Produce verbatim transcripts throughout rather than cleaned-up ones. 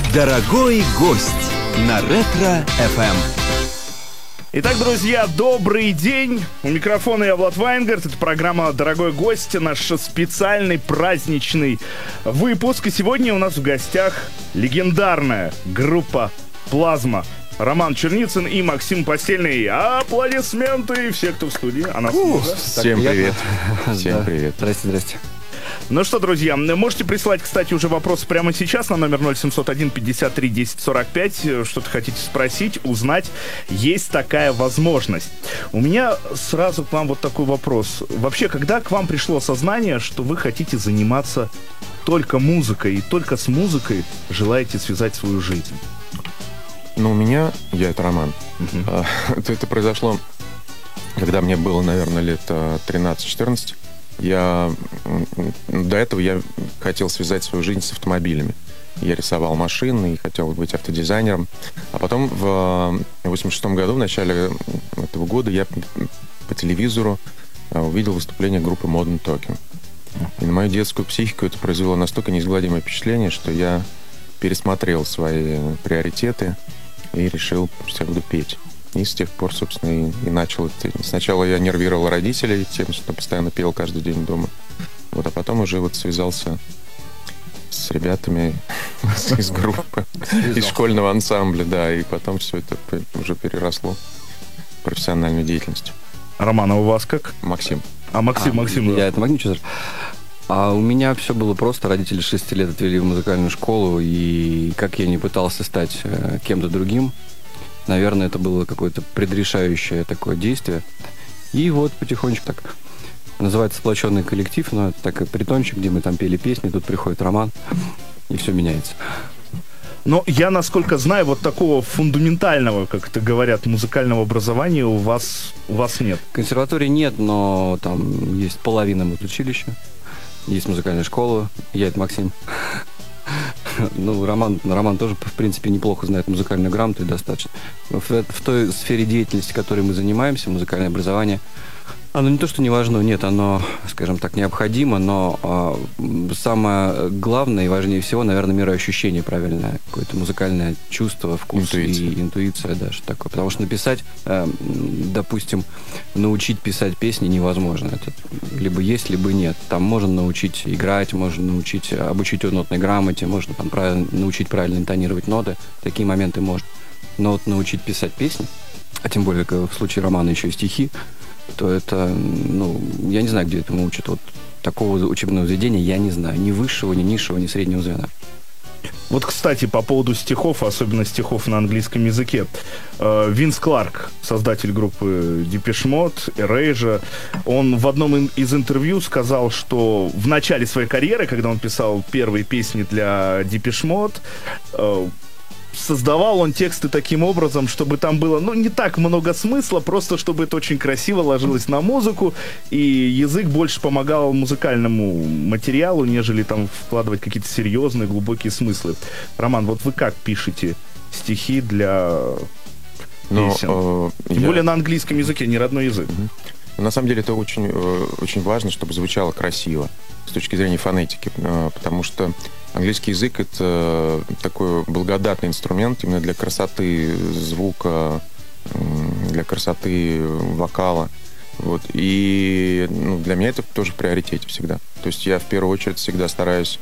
Дорогой гость на Ретро-эф эм. Итак, друзья, добрый день. У микрофона я, Влад Вайнгард. Это программа «Дорогой гость», наш специальный праздничный выпуск. И сегодня у нас в гостях легендарная группа «Плазма». Роман Черницын и Максим Постельный. Аплодисменты! Все, кто в студии. А нас Ух, много. всем привет. Всем привет. Здрасте, здрасте. Ну что, друзья, можете присылать, кстати, уже вопросы прямо сейчас на номер ноль семьсот один пятьдесят три десять сорок пять. Что-то хотите спросить, узнать. Есть такая возможность. У меня сразу к вам вот такой вопрос. Вообще, когда к вам пришло осознание, что вы хотите заниматься только музыкой и только с музыкой желаете связать свою жизнь? Ну, у меня, я это Роман, Uh-huh. это, это произошло, когда мне было, наверное, лет тринадцать-четырнадцать. Я, до этого я хотел связать свою жизнь с автомобилями. Я рисовал машины и хотел быть автодизайнером. А потом в восемьдесят шестом году, в начале этого года, я по телевизору увидел выступление группы Modern Talking. И на мою детскую психику это произвело настолько неизгладимое впечатление, что я пересмотрел свои приоритеты и решил, что я буду петь. И с тех пор, собственно, и, и начал это. Сначала я нервировал родителей тем, что постоянно пел каждый день дома. Вот, а потом уже вот связался с ребятами из группы, из школьного ансамбля, да, и потом все это уже переросло в профессиональную деятельность. Роман, а у вас как? Максим. А Максим, А, Максим. Я это Магничезер. А у меня все было просто. Родители шести лет отвели в музыкальную школу, и как я не пытался стать э, кем-то другим, наверное, это было какое-то предрешающее такое действие. И вот потихонечку так называется сплоченный коллектив, но это так и притончик, где мы там пели песни, тут приходит Роман, и все меняется. Но я, насколько знаю, вот такого фундаментального, как это говорят, музыкального образования у вас, у вас нет. Консерватории нет, но там есть половина музучилища, есть музыкальная школа, я это Максим. Ну, Роман, Роман тоже, в принципе, неплохо знает музыкальную грамоту и достаточно. В, в той сфере деятельности, которой мы занимаемся, музыкальное образование, оно не то, что не важно, нет, оно, скажем так, необходимо, но а, самое главное и важнее всего, наверное, мироощущение правильное, какое-то музыкальное чувство, вкус интуиция. и интуиция, да, что такое. Потому что написать, э, допустим, научить писать песни невозможно. Это либо есть, либо нет. Там можно научить играть, можно научить, обучить нотной грамоте, можно там правильно, научить правильно интонировать ноты. Такие моменты можно. Но вот научить писать песни, а тем более, как в случае Романа, еще и стихи, то это, ну, я не знаю, где этому учат. Вот такого учебного заведения я не знаю. Ни высшего, ни низшего, ни среднего звена. Вот, кстати, по поводу стихов, особенно стихов на английском языке. Э, Винс Кларк, создатель группы Depeche Mode, Erasure, он в одном из интервью сказал, что в начале своей карьеры, когда он писал первые песни для Depeche Mode, э, создавал он тексты таким образом, чтобы там было, ну, не так много смысла, просто чтобы это очень красиво ложилось на музыку, и язык больше помогал музыкальному материалу, нежели там вкладывать какие-то серьезные, глубокие смыслы. Роман, вот вы как пишете стихи для Но, песен? э, Тем я... более на английском языке, не родной язык. Угу. На самом деле это очень, э, очень важно, чтобы звучало красиво с точки зрения фонетики, э, потому что английский язык — это такой благодатный инструмент именно для красоты звука, для красоты вокала. Вот. И ну, для меня это тоже в приоритете всегда. То есть я в первую очередь всегда стараюсь,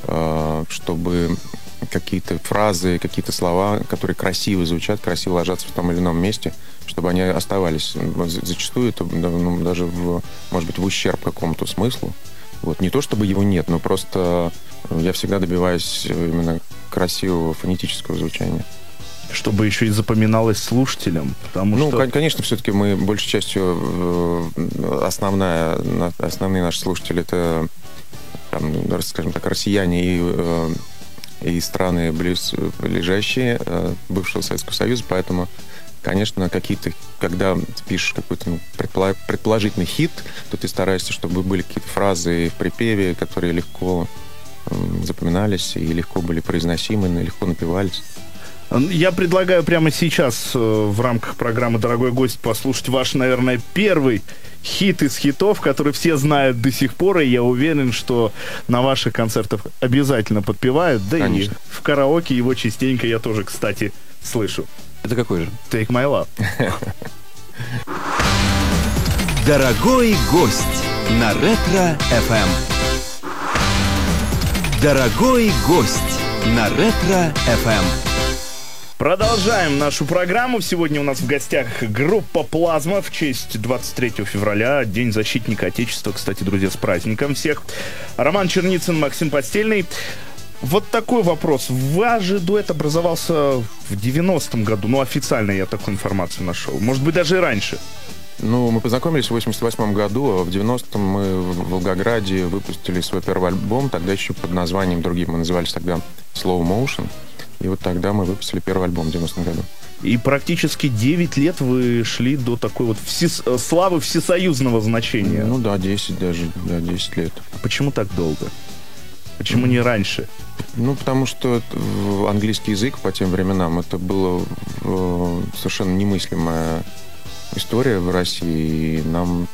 чтобы какие-то фразы, какие-то слова, которые красиво звучат, красиво ложатся в том или ином месте, чтобы они оставались. Зачастую это ну, даже, в, может быть, в ущерб какому-то смыслу. Вот. Не то, чтобы его нет, но просто я всегда добиваюсь именно красивого фонетического звучания. Чтобы еще и запоминалось слушателям. Потому ну, что... конечно, все-таки мы большей частью основная, основные наши слушатели — это, там, скажем так, россияне и, и страны близлежащие бывшего Советского Союза, поэтому, конечно, какие-то, когда ты пишешь какой-то ну, предположительный хит, то ты стараешься, чтобы были какие-то фразы в припеве, которые легко запоминались и легко были произносимы, легко напевались. Я предлагаю прямо сейчас в рамках программы «Дорогой гость» послушать ваш, наверное, первый хит из хитов, который все знают до сих пор, и я уверен, что на ваших концертах обязательно подпевают, да. Конечно. И в караоке его частенько я тоже, кстати, слышу. Это какой же? Take My Love. Дорогой гость на Ретро-эф эм. Дорогой гость на Ретро-эф эм. Продолжаем нашу программу. Сегодня у нас в гостях группа «Плазма» в честь двадцать третьего февраля, День защитника Отечества. Кстати, друзья, с праздником всех. Роман Черницын, Максим Постельный. Вот такой вопрос. Ваш же дуэт образовался в девяностом году. Ну, официально я такую информацию нашел. Может быть, даже и раньше. Ну, мы познакомились в восемьдесят восьмом году, а в девяностом мы в Волгограде выпустили свой первый альбом, тогда еще под названием другим. Мы назывались тогда Slow Motion. И вот тогда мы выпустили первый альбом в девяностом году. И практически девять лет вы шли до такой вот всес... славы всесоюзного значения. Ну да, десять даже, да, десять лет. А почему так долго? Почему mm. не раньше? Ну, потому что английский язык по тем временам, это было э, совершенно немыслимая история в России, и нам,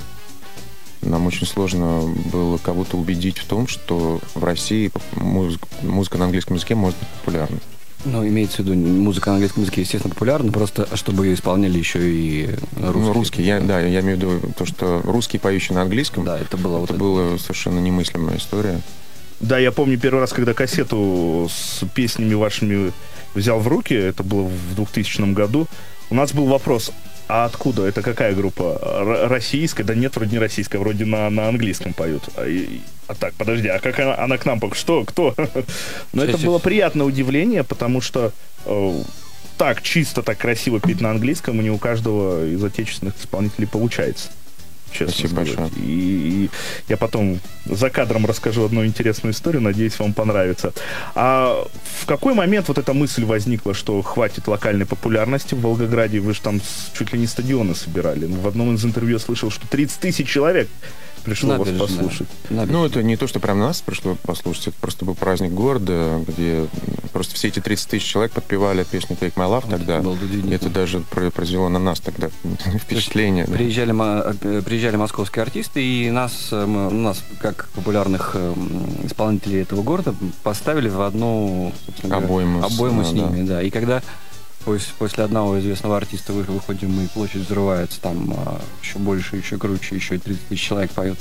нам очень сложно было кого-то убедить в том, что в России музыка, музыка на английском языке может быть популярной. Ну, имеется в виду, музыка на английском языке, естественно, популярна, просто чтобы ее исполняли еще и русские. Ну, русские, я, да, я имею в виду то, что русские, поющие на английском, да, это было, это вот была это. совершенно немыслимая история. Да, я помню первый раз, когда кассету с песнями вашими взял в руки, это было в двухтысячном году, у нас был вопрос: а откуда? Это какая группа? Р- российская? Да нет, вроде не российская, вроде на, на английском поют. А, и, а так, подожди, а как она, она к нам? Что? Кто? Но это было приятное удивление, потому что э, так чисто, так красиво петь на английском не у каждого из отечественных исполнителей получается. Честно Спасибо сказать. большое. И, и я потом за кадром расскажу одну интересную историю, надеюсь, вам понравится. А в какой момент вот эта мысль возникла, что хватит локальной популярности в Волгограде? Вы же там чуть ли не стадионы собирали. В одном из интервью я слышал, что тридцать тысяч человек пришло вас послушать. Ну, это не то, что прям нас пришло послушать, это просто был праздник города, где просто все эти тридцать тысяч человек подпевали песню Take My Love тогда. И это даже произвело на нас тогда впечатление. Приезжали, приезжали московские артисты, и нас, мы, нас, как популярных исполнителей этого города, поставили в одну обойму, обойму с, с ними. Да. Да. И когда после одного известного артиста выходим мы, и площадь взрывается, там а, еще больше, еще круче, еще и тридцать тысяч человек поют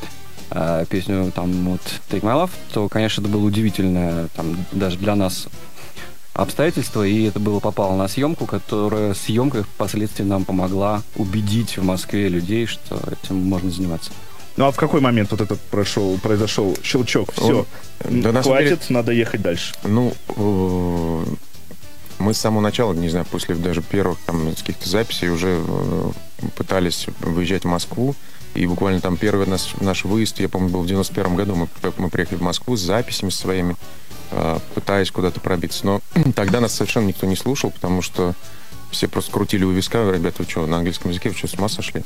а, песню там вот Take My Love, то, конечно, это было удивительное там, даже для нас обстоятельство, и это было попало на съемку, которая съемка впоследствии нам помогла убедить в Москве людей, что этим можно заниматься. Ну а в какой момент вот этот прошел, произошел щелчок? Все, Он, да, хватит, деле, надо ехать дальше. Ну, э- мы с самого начала, не знаю, после даже первых там каких-то записей уже э, пытались выезжать в Москву. И буквально там первый наш, наш выезд, я помню, был в девяносто первом году. Мы, мы приехали в Москву с записями своими, э, пытаясь куда-то пробиться. Но тогда нас совершенно никто не слушал, потому что все просто крутили у виска. Ребята, вы что, на английском языке, вы что, с ума сошли?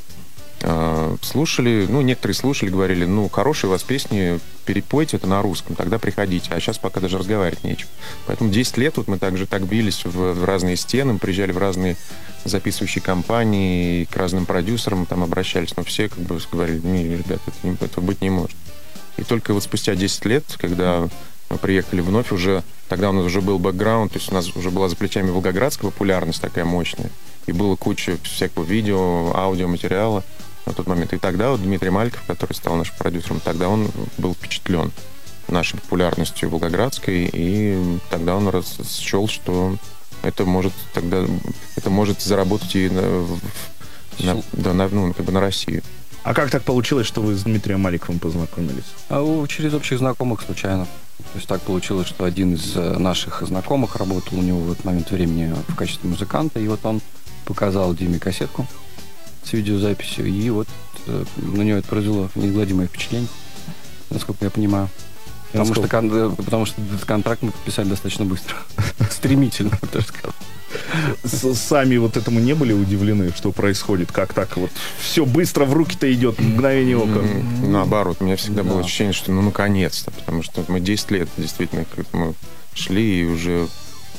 Э, слушали, ну, некоторые слушали, говорили, ну, хорошие у вас песни, перепойте это на русском, тогда приходите. А сейчас пока даже разговаривать нечем. Поэтому десять лет вот мы также так бились в, в разные стены, приезжали в разные записывающие компании, к разным продюсерам там обращались, но все как бы говорили, не, ребят, это, не, этого быть не может. И только вот спустя десять лет, когда мы приехали вновь, уже тогда у нас уже был бэкграунд, то есть у нас уже была за плечами волгоградская популярность такая мощная, и было куча всякого видео, аудиоматериала на тот момент. И тогда вот Дмитрий Мальков, который стал нашим продюсером, тогда он был впечатлен нашей популярностью волгоградской, и тогда он счел, что это может тогда это может заработать и на, на, да, на, ну, как бы на Россию. А как так получилось, что вы с Дмитрием Маликовым познакомились? А через общих знакомых случайно. То есть так получилось, что один из наших знакомых работал у него в этот момент времени в качестве музыканта, и вот он показал Диме кассетку с видеозаписью, и вот на него это произвело неизгладимое впечатление, насколько я понимаю. Потому что, кон- потому что этот контракт мы подписали достаточно быстро. Стремительно, даже сказал. Сами вот этому не были удивлены, что происходит? Как так вот все быстро в руки-то идет, мгновение ока? Наоборот, у меня всегда было ощущение, что ну наконец-то, потому что мы десять лет действительно как мы шли, и уже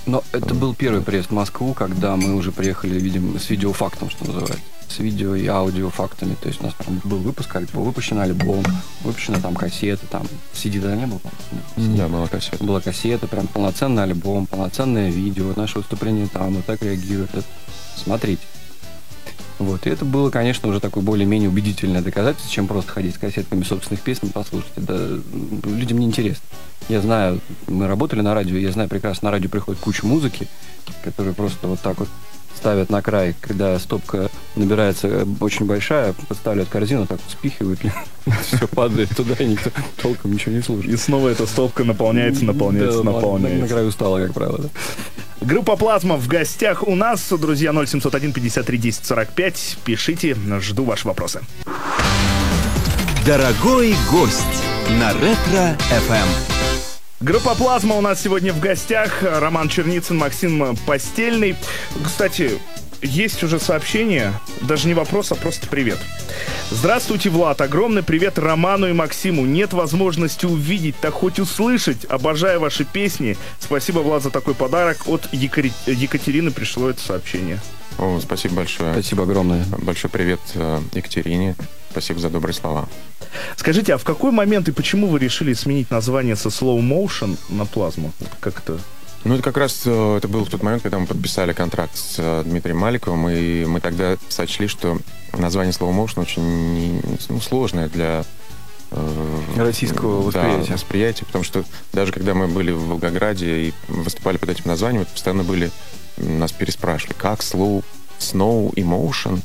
Но это был первый приезд в Москву, когда мы уже приехали, видимо, с видеофактом, что называется. С видео и аудиофактами. То есть у нас там был выпуск, альбом, выпущен альбом, выпущены там кассеты, там си ди тогда не было? Да, была кассета. Была кассета, прям полноценный альбом, полноценное видео, наше выступление там, вот так реагирует. Это, смотрите. Вот, и это было, конечно, уже такое более-менее убедительное доказательство, чем просто ходить с кассетками собственных песен, послушать. Это людям не интересно. Я знаю, мы работали на радио, я знаю прекрасно, на радио приходит куча музыки, которую просто вот так вот ставят на край, когда стопка набирается очень большая, подставляют корзину, так спихивают, все падает туда, и никто толком ничего не слушает. И снова эта стопка наполняется, наполняется, Да, наполняется. На, на краю стала, как правило, да. Группа «Плазма» в гостях у нас. Друзья, ноль семьсот один пятьдесят три десять сорок пять. Пишите, жду ваши вопросы. Дорогой гость на Ретро эф эм. Группа «Плазма» у нас сегодня в гостях. Роман Черницын, Максим Постельный. Кстати, есть уже сообщение, даже не вопрос, а просто привет. Здравствуйте, Влад. Огромный привет Роману и Максиму. Нет возможности увидеть, так хоть услышать. Обожаю ваши песни. Спасибо, Влад, за такой подарок. От Екари... Екатерины пришло это сообщение. О, спасибо большое. Спасибо огромное. Большой привет Екатерине. Спасибо за добрые слова. Скажите, а в какой момент и почему вы решили сменить название со Slow Motion на «Плазму»? Как это... Ну, это как раз это был в тот момент, когда мы подписали контракт с Дмитрием Маликовым, и мы тогда сочли, что название Slow Motion очень ну, сложное для э, российского восприятия. Да, восприятия, потому что даже когда мы были в Волгограде и выступали под этим названием, это постоянно были, нас переспрашивали, как Slow, Snow Emotion,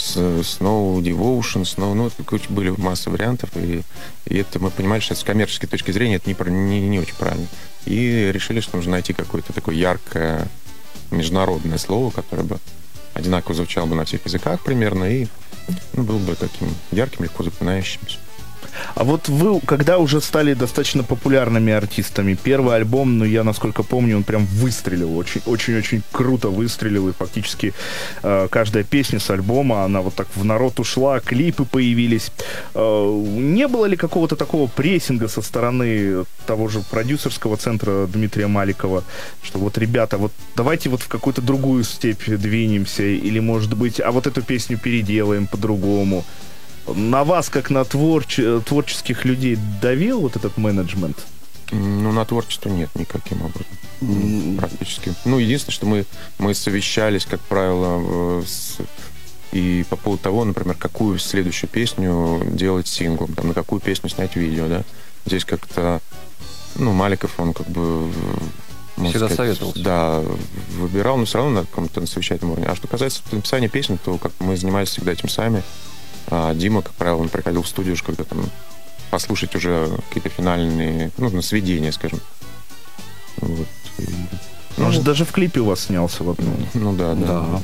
Snow Devotion, Snow, ну, были масса вариантов, и, и это мы понимали, что с коммерческой точки зрения это не, не, не очень правильно. И решили, что нужно найти какое-то такое яркое международное слово, которое бы одинаково звучало бы на всех языках примерно, и ну, был бы таким ярким, легко запоминающимся. А вот вы, когда уже стали достаточно популярными артистами, первый альбом, ну, я, насколько помню, он прям выстрелил, очень-очень круто выстрелил, и фактически э, каждая песня с альбома, она вот так в народ ушла, клипы появились. Э, не было ли какого-то такого прессинга со стороны того же продюсерского центра Дмитрия Маликова, что вот, ребята, вот давайте вот в какую-то другую степь двинемся, или, может быть, а вот эту песню переделаем по-другому? На вас, как на творче- творческих людей, давил вот этот менеджмент? Ну, на творчество нет никаким образом. Mm. Практически. Ну, единственное, что мы, мы совещались, как правило, с, и по поводу того, например, какую следующую песню делать синглом, там, на какую песню снять видео, да. Здесь как-то, ну, Маликов, он как бы... Всегда сказать, советовался. Да, выбирал, но все равно на каком-то совещательном уровне. А что касается написания песен, то как мы занимались всегда этим сами. А Дима, как правило, он приходил в студию, когда там послушать уже какие-то финальные, ну, на сведения, скажем. Вот. И, ну, он же даже в клипе у вас снялся в одном. Ну да, да. Да.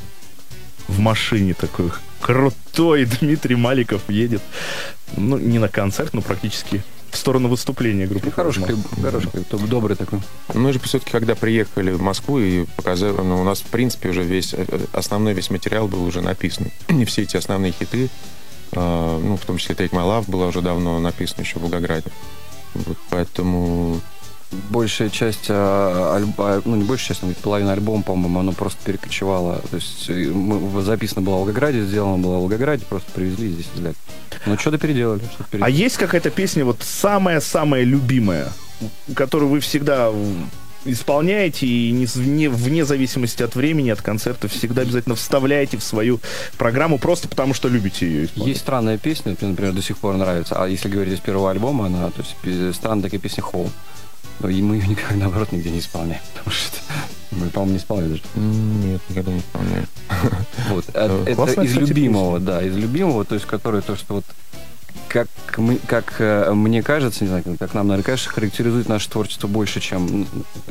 В машине такой крутой Дмитрий Маликов едет. Ну, не на концерт, но практически в сторону выступления группы. Хороший клип, хороший клип, добрый такой. Мы же, все-таки, когда приехали в Москву и показали, ну, у нас, в принципе, уже весь, основной весь материал был уже написан. И все эти основные хиты, Uh, ну, в том числе Take My Love была уже давно написана еще в Волгограде. Вот, поэтому... Большая часть а, альбома, ну, не большая часть, но половина альбома, по-моему, оно просто перекочевало. То есть мы, записано было в Волгограде, сделано было в Волгограде, просто привезли и здесь взяли. Ну, что-то переделали, что-то переделали. А есть какая-то песня, вот самая-самая любимая, которую вы всегда исполняете и не, вне, вне зависимости от времени, от концерта, всегда обязательно вставляете в свою программу просто потому, что любите ее исполнять? Есть странная песня, мне, например, до сих пор нравится. А если говорить из первого альбома, она, то есть странная такая песня «Home». И мы ее никак, наоборот, нигде не исполняем. Потому что мы, по-моему, не исполняем даже. Нет, никогда не исполняем. Вот. Это из любимого, да, из любимого, то есть, который то, что вот Как, мы, как э, мне кажется, не знаю, как нам, наверное, кажется, характеризует наше творчество больше, чем,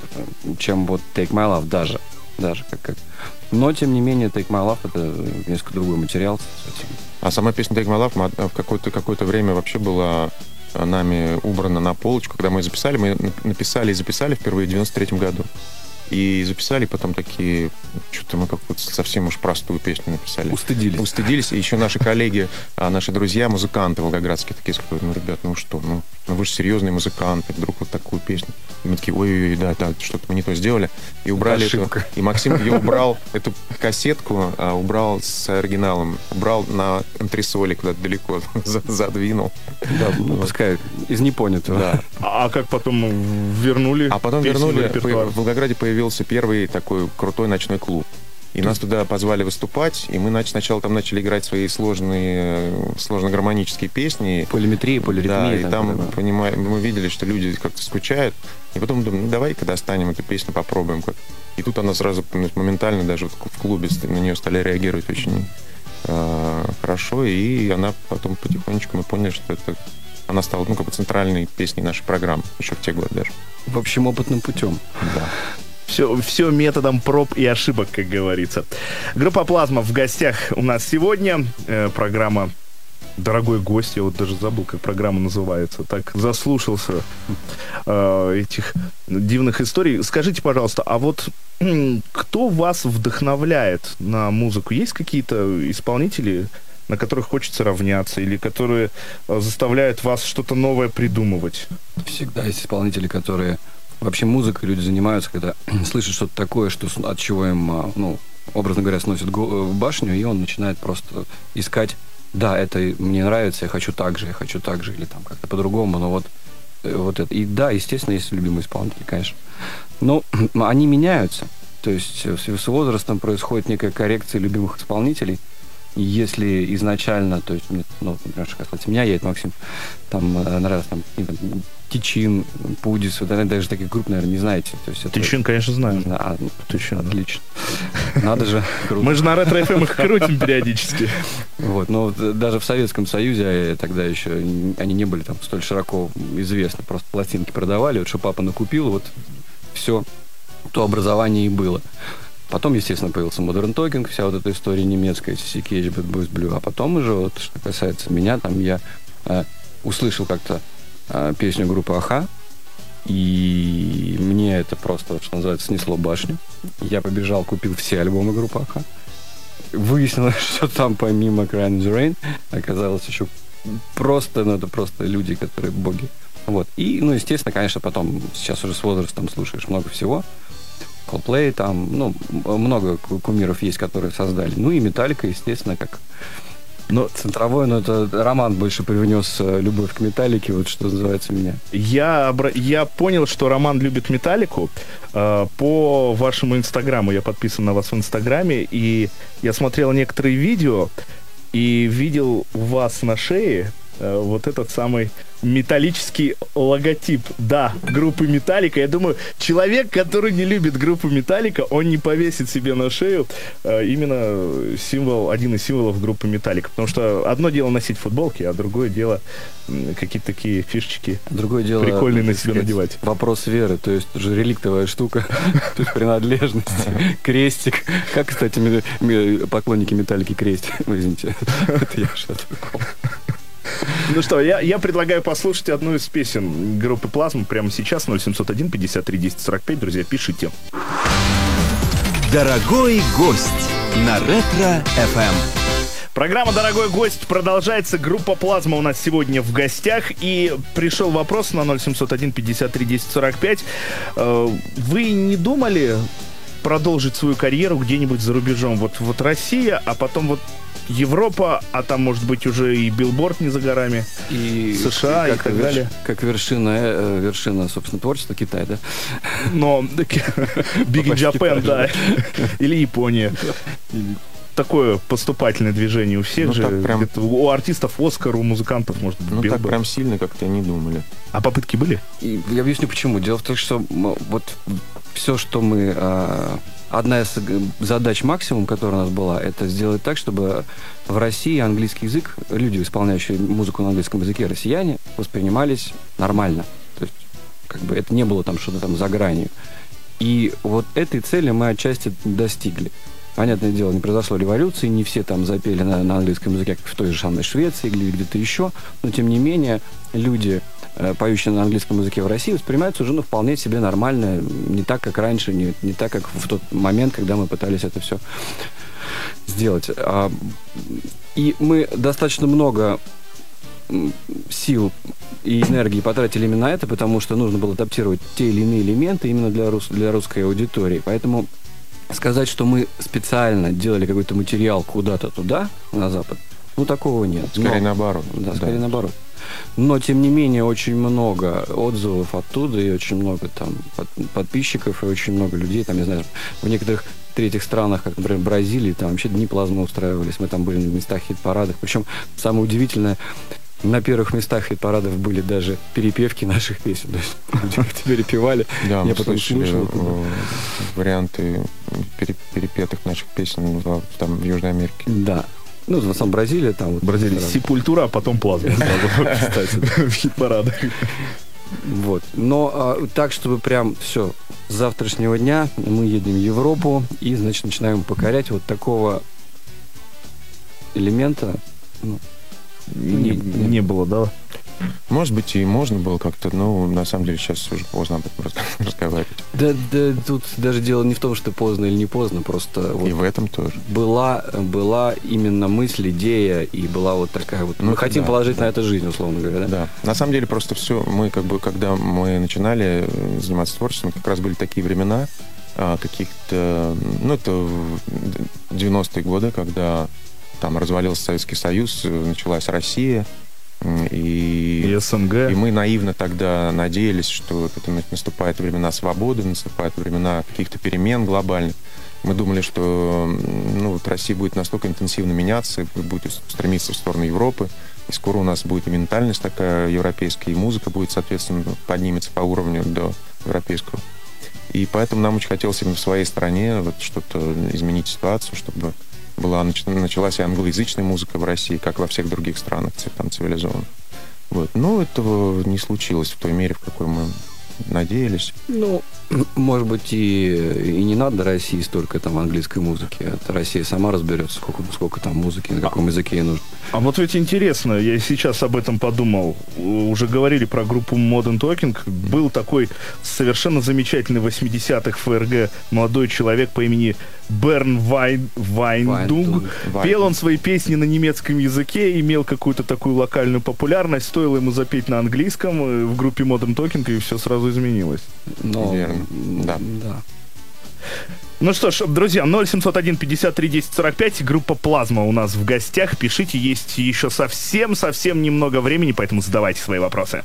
чем вот Take My Love даже. даже как, как. Но, тем не менее, Take My Love — это несколько другой материал. А сама песня Take My Love в какое-то, какое-то время вообще была нами убрана на полочку. Когда мы ее записали, мы написали и записали впервые в девяносто третьем году. И записали потом такие, что-то мы какую-то совсем уж простую песню написали. Устыдились. Устыдились. И еще наши коллеги, наши друзья, музыканты волгоградские, такие сказали, ну, ребят, ну что, ну, ну вы же серьезные музыканты, вдруг вот такую песню. И мы такие, ой-ой-ой, да, да, что-то мы не то сделали. И убрали эту. И Максим ее убрал, эту кассетку, а, убрал с оригиналом, убрал на антресоли куда-то далеко, задвинул. Да, ну, пускай из непонятого. Да. А как потом вернули? А потом вернули, в Волгограде появился первый такой крутой ночной клуб. И нас туда позвали выступать, и мы нач- сначала там начали играть свои сложные, сложно-гармонические песни. Полиметрия, полиритмия. Да, и там, там, да. понимаем, мы видели, что люди как-то скучают. И потом думаем, ну давай-ка достанем эту песню, попробуем. Как. И тут она сразу моментально даже вот в клубе на нее стали реагировать очень э, хорошо. И она потом потихонечку, мы поняли, что это... Она стала, ну, как бы центральной песней нашей программы, еще в те годы даже. В общем, опытным путем. Да. Все, все методом проб и ошибок, как говорится. Группа «Плазма» в гостях у нас сегодня. Э, программа «Дорогой гость». Я вот даже забыл, как программа называется. Так заслушался э, этих дивных историй. Скажите, пожалуйста, а вот э, кто вас вдохновляет на музыку? Есть какие-то исполнители, на которых хочется равняться, или которые э, заставляют вас что-то новое придумывать? Всегда есть исполнители, которые... Вообще музыкой люди занимаются, когда слышат что-то такое, что, от чего им, ну, образно говоря, сносит в башню, и он начинает просто искать, да, это мне нравится, я хочу так же, я хочу так же, или там как-то по-другому, но вот, вот это. И да, естественно, есть любимые исполнители, конечно. Но они меняются, то есть с возрастом происходит некая коррекция любимых исполнителей. И если изначально, то есть, ну, например, как сказать, меня, я, это Максим, там нравится там, Тичин, Пудис, вот даже таких групп, наверное, не знаете. То есть это... Тичин, конечно, знаю. А, ну, Тичин, отлично. Надо же. Круто. Мы же на ретро-эф эм их крутим периодически. Вот, но даже в Советском Союзе тогда еще они не были там столь широко известны. Просто пластинки продавали, вот что папа накупил, вот все то образование и было. Потом, естественно, появился Modern Talking, вся вот эта история немецкая, си си Cage, Bad Boys Blue. А потом уже, вот, что касается меня, там я э, услышал как-то э, песню группы Аха, и мне это просто, что называется, снесло башню. Я побежал, купил все альбомы группы Аха. Выяснилось, что там помимо Crying in the Rain оказалось еще просто, ну это просто люди, которые боги. Вот. И, ну, естественно, конечно, потом, сейчас уже с возрастом слушаешь много всего. Coldplay, там, ну, много кумиров есть, которые создали. Ну и Металлика, естественно, как но центровой, но это Роман больше привнес любовь к Металлике, вот что называется меня. Я, обра... я понял, что Роман любит Металлику э, по вашему Инстаграму. Я подписан на вас в Инстаграме, и я смотрел некоторые видео, и видел у вас на шее э, вот этот самый металлический логотип, да, группы Металлика. Я думаю, человек, который не любит группу Металлика, он не повесит себе на шею э, именно символ, один из символов группы Металлика. Потому что одно дело носить футболки, а другое дело м, какие-то такие фишечки другое дело, прикольные на себя сказать, надевать. Вопрос веры, то есть уже реликтовая штука, то есть принадлежность, крестик. Как, кстати, поклонники Металлики крестик? Извините, это я что-то прикол. Ну что, я, я предлагаю послушать одну из песен группы «Плазма» прямо сейчас. ноль семьсот один пятьдесят три десять сорок пять. Друзья, пишите. Дорогой гость на ретро-эф эм. Программа «Дорогой гость» продолжается. Группа «Плазма» у нас сегодня в гостях. И пришел вопрос на ноль семьсот один пятьдесят три десять сорок пять. Вы не думали продолжить свою карьеру где-нибудь за рубежом? Вот, вот Россия, а потом вот Европа, а там, может быть, уже и билборд не за горами, и США и, и так верш, далее. Как вершина, э, вершина, собственно, творчества Китай, да? Но Big in Japan, да. Или Япония. Такое поступательное движение у всех ну, же. Прям... У артистов Оскар, у музыкантов, может быть, Ну, билборд. так прям сильно как-то не думали. А попытки были? И я объясню, почему. Дело в том, что вот все, что мы... А, одна из задач максимум, которая у нас была, это сделать так, чтобы в России английский язык, люди, исполняющие музыку на английском языке, россияне, воспринимались нормально. То есть, как бы, это не было там что-то там за гранью. И вот этой цели мы отчасти достигли. Понятное дело, не произошло революции, не все там запели на, на английском языке, как в той же самой Швеции или где-то еще, но тем не менее люди э, поющие на английском языке в России, воспринимаются уже ну, вполне себе нормально, не так, как раньше, не, не так, как в тот момент, когда мы пытались это все сделать. А, и мы достаточно много сил и энергии потратили именно на это, потому что нужно было адаптировать те или иные элементы именно для, рус, для русской аудитории. Поэтому сказать, что мы специально делали какой-то материал куда-то туда, на Запад, ну, такого нет. Скорее Но, наоборот. Да, да. скорее наоборот. Но, тем не менее, очень много отзывов оттуда, и очень много там под, подписчиков, и очень много людей, там, я знаю, в некоторых третьих странах, как, например, в Бразилии, там вообще дни плазмы устраивались, мы там были на местах хит-парадов. Причем, самое удивительное, на первых местах хит-парадов были даже перепевки наших песен. То есть люди как-то перепевали. Да, мы я потом слышали слушал. варианты пере- перепетых наших песен в, там, в Южной Америке. Да. Ну, на самом Бразилия там... Вот, Бразилия, сразу. Сепультура, а потом плазма. В хит-парадах. Вот. Но а, так, чтобы прям все, с завтрашнего дня мы едем в Европу и, значит, начинаем покорять вот такого элемента. Ну, Не, не было, да? Может быть, и можно было как-то, но на самом деле сейчас уже поздно об этом разговаривать. Да, да, тут даже дело не в том, что поздно или не поздно, просто вот И в этом тоже. была, была именно мысль, идея, и была вот такая вот... Ну, мы хотим да, положить да. на это жизнь, условно говоря, да? Да. На самом деле просто все, мы как бы, когда мы начинали заниматься творчеством, как раз были такие времена, каких-то, ну, это девяностые годы, когда там развалился Советский Союз, началась Россия, и, И СНГ. и мы наивно тогда надеялись, что это наступают времена свободы, наступают времена каких-то перемен глобальных. Мы думали, что ну, вот Россия будет настолько интенсивно меняться, будет стремиться в сторону Европы, и скоро у нас будет и ментальность такая европейская, и музыка будет, соответственно, поднимется по уровню до европейского. И поэтому нам очень хотелось именно в своей стране вот что-то изменить ситуацию, чтобы была, началась и англоязычная музыка в России, как во всех других странах там, цивилизованных. Вот. Но этого не случилось в той мере, в какой мы надеялись. Ну, может быть, и, и не надо России столько там английской музыки. Это Россия сама разберется, сколько, сколько там музыки, на каком языке ей нужно. А вот ведь интересно, я сейчас об этом подумал. Уже говорили про группу Modern Talking. Был такой совершенно замечательный восьмидесятых ФРГ молодой человек по имени Берн Вайн, Вайндунг. Вайндунг. Пел он свои песни на немецком языке, имел какую-то такую локальную популярность. Стоило ему запеть на английском в группе Modern Talking, и все сразу изменилось. Но, Верно, да. да. Ну что ж, друзья, ноль семьсот один пятьдесят три десять сорок пять, группа «Плазма» у нас в гостях. Пишите, есть еще совсем-совсем немного времени, поэтому задавайте свои вопросы.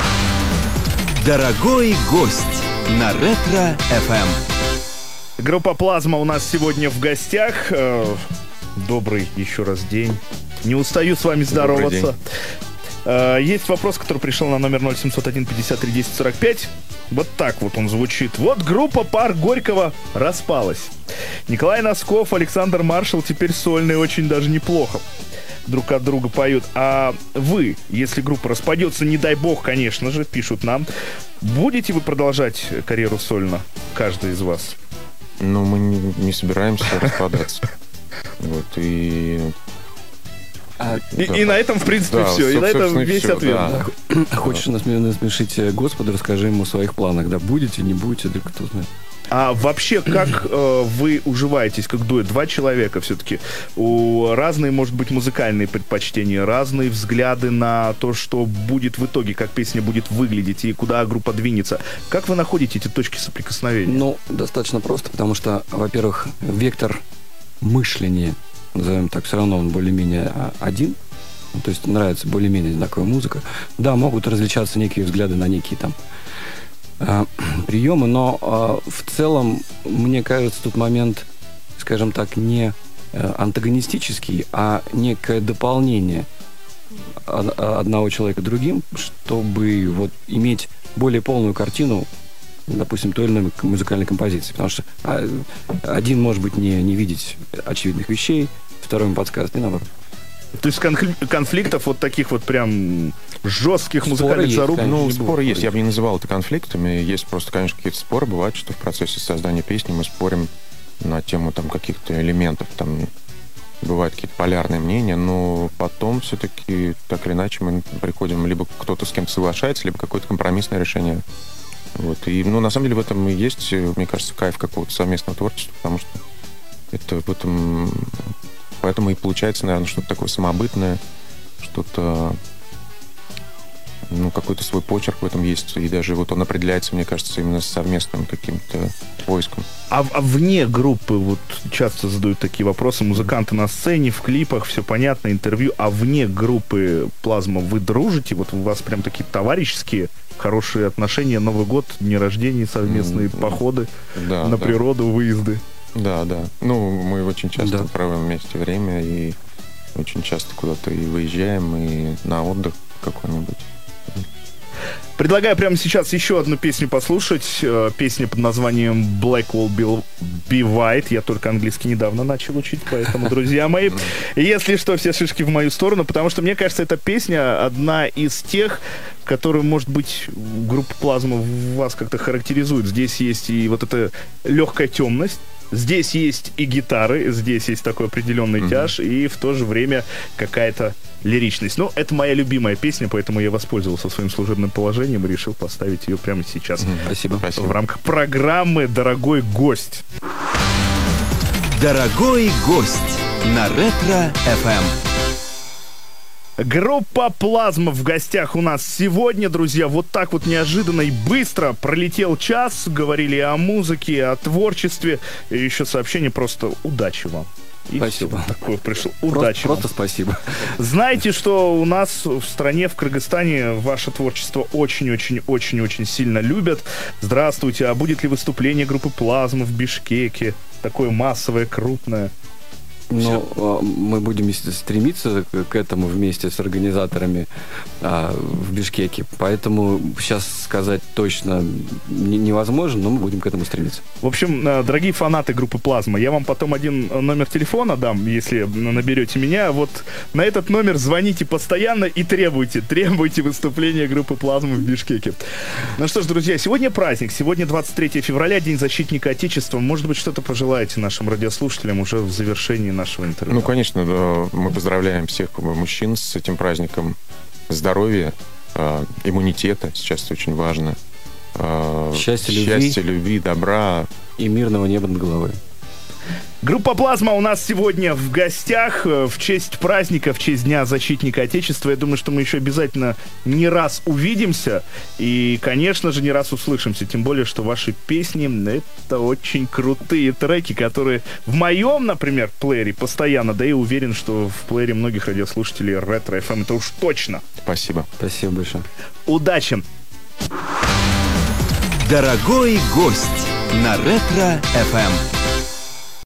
Дорогой гость на Ретро-эф эм. Группа «Плазма» у нас сегодня в гостях. Добрый еще раз день. Не устаю с вами здороваться. Есть вопрос, который пришел на номер ноль семьсот один пятьдесят три десять сорок пять. Вот так вот он звучит. Вот группа «Парк Горького» распалась. Николай Носков, Александр Маршал теперь сольные, очень даже неплохо друг от друга поют. А вы, если группа распадется, не дай бог, конечно же, пишут нам, будете вы продолжать карьеру сольно? Каждый из вас. Ну, мы не, не собираемся распадаться. Вот, и... А, И, да. и на этом, в принципе, Да, все. И на этом собственно, и весь всё, ответ. да. Хочешь нас насмешить Господа, расскажи ему о своих планах. Да, будете, не будете, да кто знает. А вообще, как э, вы уживаетесь как дуэт? Два человека все-таки. У разные, может быть, музыкальные предпочтения, разные взгляды на то, что будет в итоге, как песня будет выглядеть и куда группа двинется. Как вы находите эти точки соприкосновения? Ну, достаточно просто, потому что, во-первых, вектор мышления, назовем так, все равно он более-менее один. То есть нравится более-менее одинаковая музыка. Да, могут различаться некие взгляды на некие там э, приемы, но э, в целом, мне кажется, тут момент, скажем так, не э, антагонистический, а некое дополнение од- одного человека другим, чтобы вот иметь более полную картину, допустим, той или иной музыкальной композиции. Потому что а, один, может быть, не, не видеть очевидных вещей, второй ему подсказывает, и наоборот. То есть конфли- конфликтов вот таких вот прям жестких Споры музыкальных есть, зарубок? конечно. Ну, не споры будет есть. спорить. Я бы не называл это конфликтами. Есть просто, конечно, какие-то споры. Бывает, что в процессе создания песни мы спорим на тему там каких-то элементов. Там, бывают какие-то полярные мнения, но потом все-таки, так или иначе, мы приходим, либо кто-то с кем-то соглашается, либо какое-то компромиссное решение. Вот. И, ну, на самом деле, в этом и есть, мне кажется, кайф какого-то совместного творчества, потому что это в этом... Поэтому и получается, наверное, что-то такое самобытное, что-то... Ну, какой-то свой почерк в этом есть. И даже вот он определяется, мне кажется, именно с совместным каким-то поиском. А, а вне группы, вот часто задают такие вопросы, музыканты на сцене, в клипах, все понятно, интервью, а вне группы «Плазма» вы дружите? Вот у вас прям такие товарищеские, хорошие отношения, Новый год, дни рождения, совместные mm-hmm. походы да, на да. природу, выезды? Да, да. Ну, мы очень часто да. проводим вместе время, и очень часто куда-то и выезжаем, и на отдых какой-нибудь. Предлагаю прямо сейчас еще одну песню послушать. Песня под названием Black Will Be White. Я только английский недавно начал учить, поэтому, друзья мои, если что, все шишки в мою сторону, потому что, мне кажется, эта песня одна из тех, которую, может быть, группа «Плазма» вас как-то характеризует. Здесь есть и вот эта легкая темность, здесь есть и гитары, здесь есть такой определенный mm-hmm. тяж, и в то же время какая-то лиричность. Но это моя любимая песня, поэтому я воспользовался своим служебным положением и решил поставить ее прямо сейчас. Mm-hmm. Спасибо. В Спасибо. рамках программы «Дорогой гость». Дорогой гость на Ретро-эф эм. Группа «Плазма» в гостях у нас сегодня, друзья. Вот так вот неожиданно и быстро пролетел час. Говорили о музыке, о творчестве. И еще сообщение просто «Удачи вам». И спасибо. Все, такое пришло. Просто, Удачи просто вам. спасибо. Знаете, что у нас в стране, в Кыргызстане, ваше творчество очень-очень-очень-очень сильно любят. Здравствуйте. А будет ли выступление группы «Плазма» в Бишкеке? Такое массовое, крупное. Ну, мы будем стремиться к этому вместе с организаторами а, в Бишкеке. Поэтому сейчас сказать точно не, невозможно, но мы будем к этому стремиться. В общем, дорогие фанаты группы «Плазма», я вам потом один номер телефона дам, если наберете меня. Вот на этот номер звоните постоянно и требуйте, требуйте выступления группы «Плазма» в Бишкеке. Ну что ж, друзья, сегодня праздник. Сегодня двадцать третьего февраля, День защитника Отечества. Может быть, что-то пожелаете нашим радиослушателям уже в завершении нашего интервью? Ну, конечно, да, мы поздравляем всех мужчин с этим праздником. Здоровья, э, иммунитета, сейчас это очень важно. Э, счастья, любви. Счастья, любви, добра. И мирного неба над головой. Группа «Плазма» у нас сегодня в гостях в честь праздника, в честь Дня защитника Отечества. Я думаю, что мы еще обязательно не раз увидимся и, конечно же, не раз услышимся. Тем более, что ваши песни — это очень крутые треки, которые в моем, например, плеере постоянно, да и уверен, что в плеере многих радиослушателей Ретро-эф эм, это уж точно. Спасибо. Спасибо большое. Удачи! Дорогой гость на Ретро-эф эм.